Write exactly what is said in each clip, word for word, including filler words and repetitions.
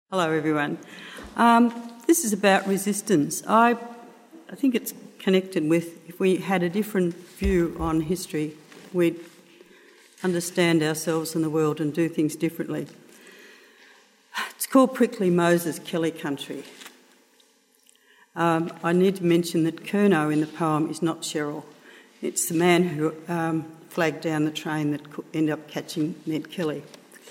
Hello everyone. Um, this is about resistance. I, I think it's connected with if we had a different view on history, we'd understand ourselves and the world and do things differently. It's called Prickly Moses, Kelly Country. Um, I need to mention that Curnow in the poem is not Cheryl. It's the man who um, flagged down the train that ended up catching Ned Kelly.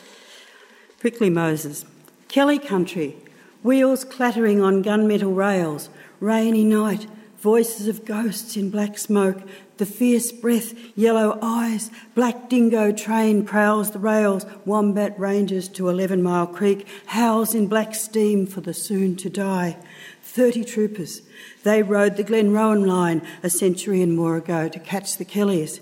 Prickly Moses. Kelly Country, wheels clattering on gunmetal rails, rainy night, voices of ghosts in black smoke, the fierce breath, yellow eyes, black dingo train prowls the rails, wombat ranges to eleven mile Creek, howls in black steam for the soon to die. Thirty troopers, they rode the Glenrowan line a century and more ago to catch the Kellys.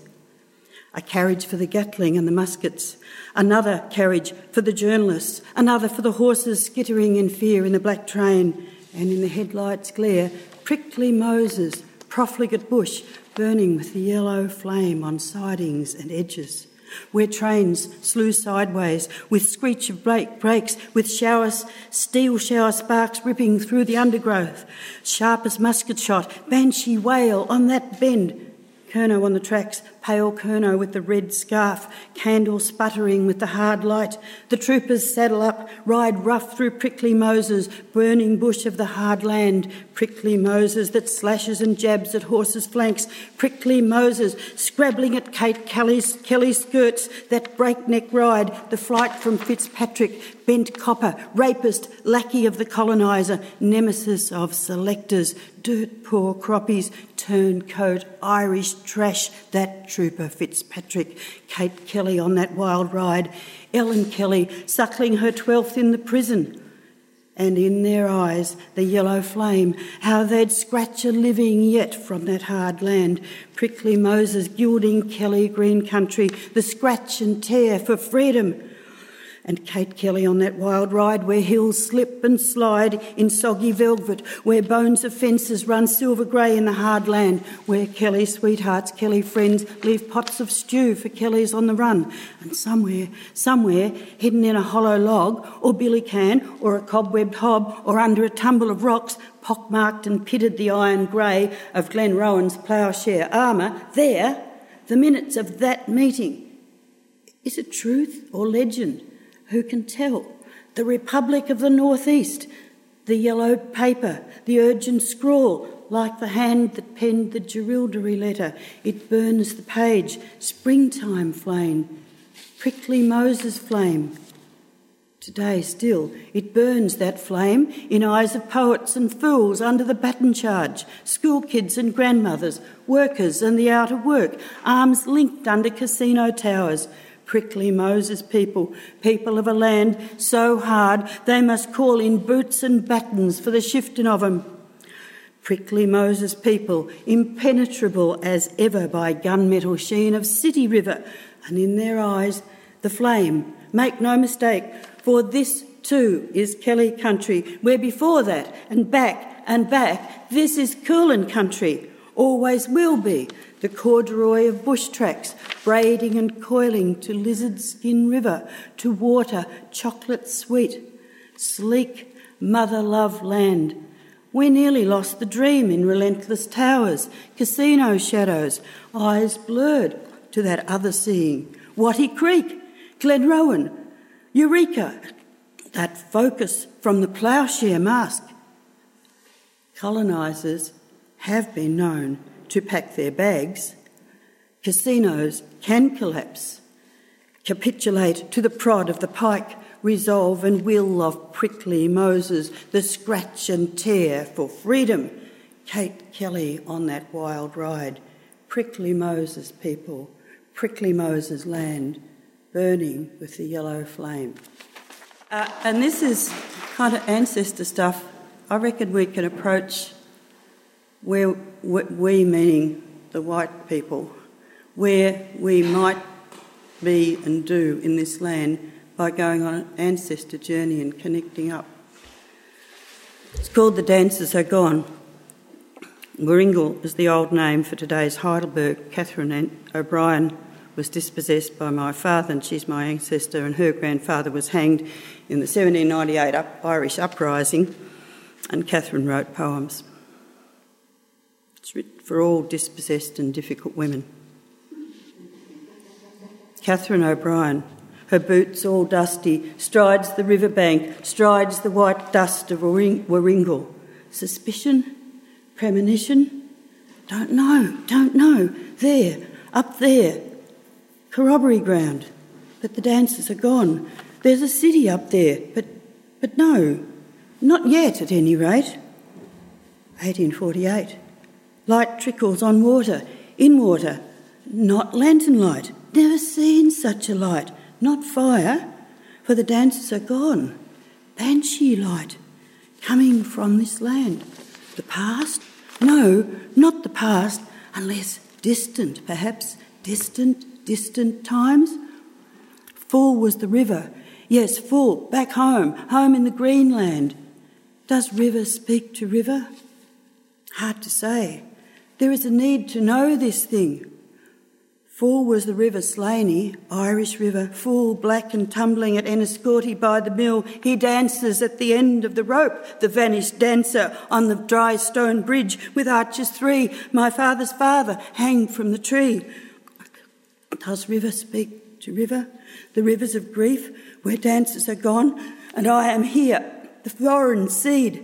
A carriage for the Gatling and the muskets, another carriage for the journalists, another for the horses skittering in fear in the black train, and in the headlights' glare, Prickly Moses, profligate bush, burning with the yellow flame on sidings and edges, where trains slew sideways with screech of brake brakes, with showers, steel shower sparks ripping through the undergrowth, sharp as musket shot, banshee wail on that bend. Curnow on the tracks, pale Curnow with the red scarf, candle sputtering with the hard light. The troopers saddle up, ride rough through Prickly Moses, burning bush of the hard land. Prickly Moses that slashes and jabs at horses' flanks. Prickly Moses scrabbling at Kate Kelly's, Kelly's skirts, that breakneck ride, the flight from Fitzpatrick, bent copper, rapist, lackey of the coloniser, nemesis of selectors, dirt poor croppies, turncoat, Irish trash, that trooper Fitzpatrick, Kate Kelly on that wild ride, Ellen Kelly suckling her twelfth in the prison. And in their eyes, the yellow flame, how they'd scratch a living yet from that hard land. Prickly Moses gilding Kelly green country, the scratch and tear for freedom. And Kate Kelly on that wild ride where hills slip and slide in soggy velvet, where bones of fences run silver grey in the hard land, where Kelly sweethearts, Kelly friends leave pots of stew for Kellys on the run. And somewhere, somewhere, hidden in a hollow log or billy can or a cobwebbed hob or under a tumble of rocks, pockmarked and pitted the iron grey of Glenrowan's ploughshare armour, there, the minutes of that meeting. Is it truth or legend? Who can tell? The Republic of the North East, the yellow paper, the urgent scrawl, like the hand that penned the Jerilderie letter. It burns the page, springtime flame, Prickly Moses flame. Today still, it burns that flame in eyes of poets and fools under the baton charge, school kids and grandmothers, workers and the out of work, arms linked under casino towers. Prickly Moses people, people of a land so hard they must call in boots and battens for the shifting of 'em. Prickly Moses people, impenetrable as ever by gunmetal sheen of City River, and in their eyes the flame. Make no mistake, for this too is Kelly Country, where before that and back and back this is Coolin Country, always will be. The corduroy of bush tracks, braiding and coiling to Lizard Skin River, to water chocolate sweet, sleek mother-love land. We nearly lost the dream in relentless towers, casino shadows, eyes blurred to that other seeing. Wattie Creek, Glenrowan, Eureka, that focus from the ploughshare mask. Colonisers have been known to pack their bags. Casinos can collapse, capitulate to the prod of the pike, resolve and will of Prickly Moses, the scratch and tear for freedom. Kate Kelly on that wild ride. Prickly Moses people, Prickly Moses land, burning with the yellow flame. Uh, and this is kind of ancestor stuff. I reckon we can approach where we, meaning the white people, where we might be and do in this land by going on an ancestor journey and connecting up. It's called The Dancers Are Gone. Warringal is the old name for today's Heidelberg. Catherine O'Brien was dispossessed by my father, and she's my ancestor, and her grandfather was hanged in the seventeen ninety-eight up Irish uprising, and Catherine wrote poems. It's written for all dispossessed and difficult women. Catherine O'Brien, her boots all dusty, strides the riverbank, strides the white dust of Warringal. Suspicion? Premonition? Don't know, don't know. There, up there, corroboree ground. But the dancers are gone. There's a city up there, but but no, not yet at any rate. eighteen forty-eight. Light trickles on water, in water, not lantern light. Never seen such a light, not fire, for the dancers are gone. Banshee light, coming from this land. The past? No, not the past, unless distant, perhaps distant, distant times. Full was the river, yes, full, back home, home in the Greenland. Does river speak to river? Hard to say. There is a need to know this thing. Full was the river Slaney, Irish river, full, black and tumbling at Enniscorthy by the mill. He dances at the end of the rope, the vanished dancer on the dry stone bridge with arches three, my father's father hanged from the tree. Does river speak to river? The rivers of grief where dancers are gone, and I am here, the foreign seed.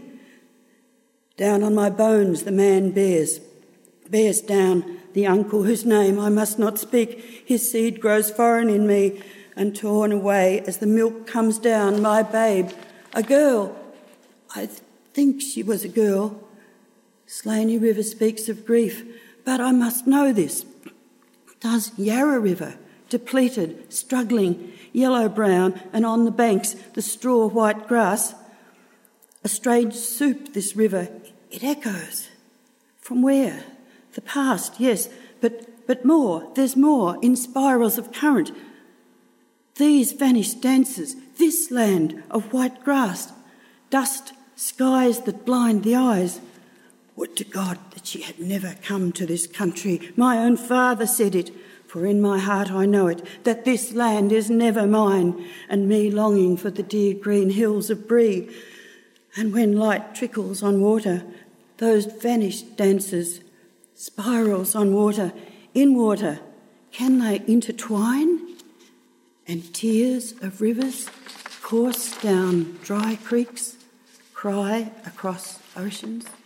Down on my bones the man bears, bears down the uncle whose name I must not speak. His seed grows foreign in me and torn away as the milk comes down. My babe, a girl, I th- think she was a girl. Slaney River speaks of grief, but I must know this. Does Yarra River, depleted, struggling, yellow-brown, and on the banks the straw-white grass, a strange soup this river, it echoes. From where? The past, yes, but but more, there's more, in spirals of current. These vanished dances, this land of white grass, dust, skies that blind the eyes. Would to God that she had never come to this country. My own father said it, for in my heart I know it, that this land is never mine, and me longing for the dear green hills of Bree. And when light trickles on water, those vanished dances, spirals on water, in water, can they intertwine? And tears of rivers course down dry creeks, cry across oceans?